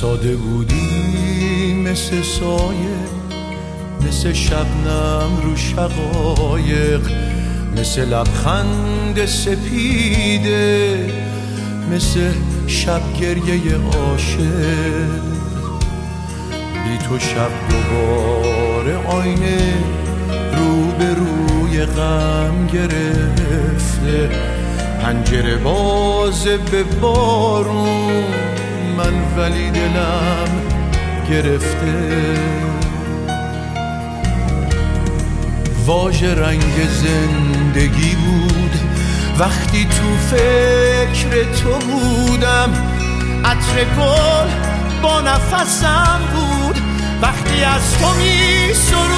ساده بودی مثل سایه، مثل شبنم رو شقایق، مثل لبخند سپیده، مثل شب گریه عاشق. بی تو شب دوباره آینه رو به روی غم گرفته، پنجره باز به بارون من ولی دلم گرفته. واژه رنگ زندگی بود وقتی تو فکر تو بودم، عطر گل با نفسم بود وقتی از تو می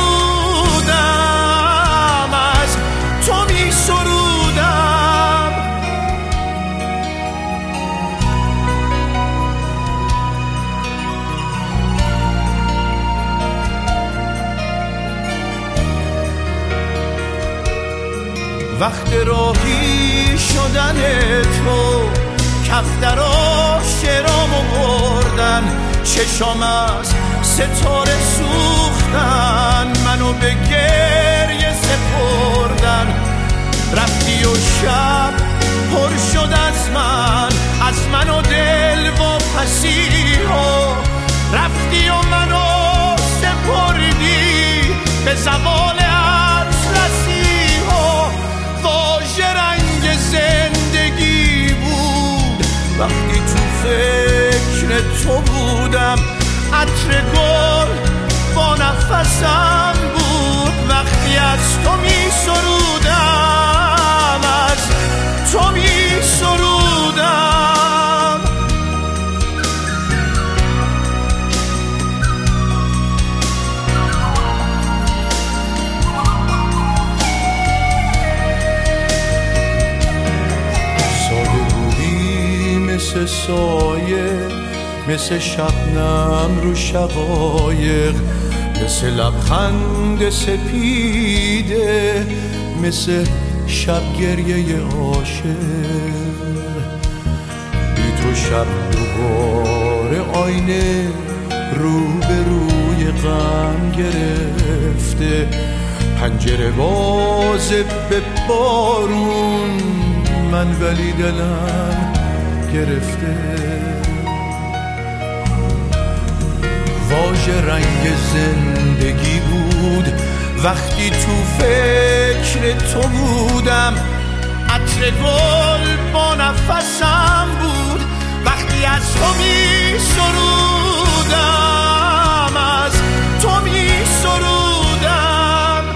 سرودم، از تو می سرودم. وقت راهی شدن تو کفترا شرامو بردن، چشام از ستاره سوختن، منو به گریه سپردن. رفتی و شب پر شد از من و دل و پسیها. رفتی و منو سپردی به زوال اطلسیها. واژه رنگ زندگی بود وقتی تو فکر تو بودم، عطر گل با نفسم بود وقتی از تو می سرودم، از تو می سرودم. ساده بودی مثل سایه، مثل شبنم رو شقایق، مثل لبخند سپیده، مثل شب گریه عاشق. بی تو شب دوباره آینه رو به روی غم گرفته، پنجره باز به بارون من ولی دلم گرفته. واژه رنگ زندگی بود وقتی تو فکر تو بودم، عطر گل با نفسم بود وقتی از تو می سرودم، از تو می سرودم.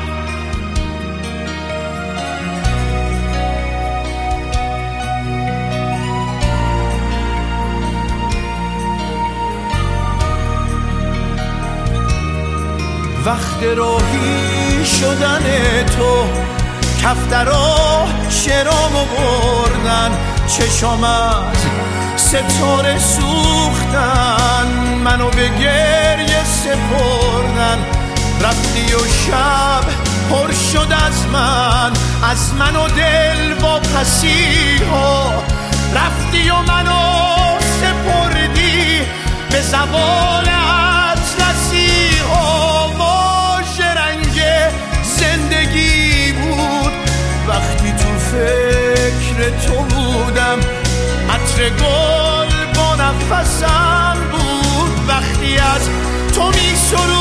وقت راهی شدن تو کفترا شرامو بردن، چشام از ستاره سوختن، منو به گریه سپردن. رفتی و شب پر شد از من و دل و پسیها. رفتی و منو سپردی به زوال اطلسیها. واژه رنگ زندگی بود وقتی تو فکر تو بودم، عطر گل با نفسم بود وقتی از تو می سرودم.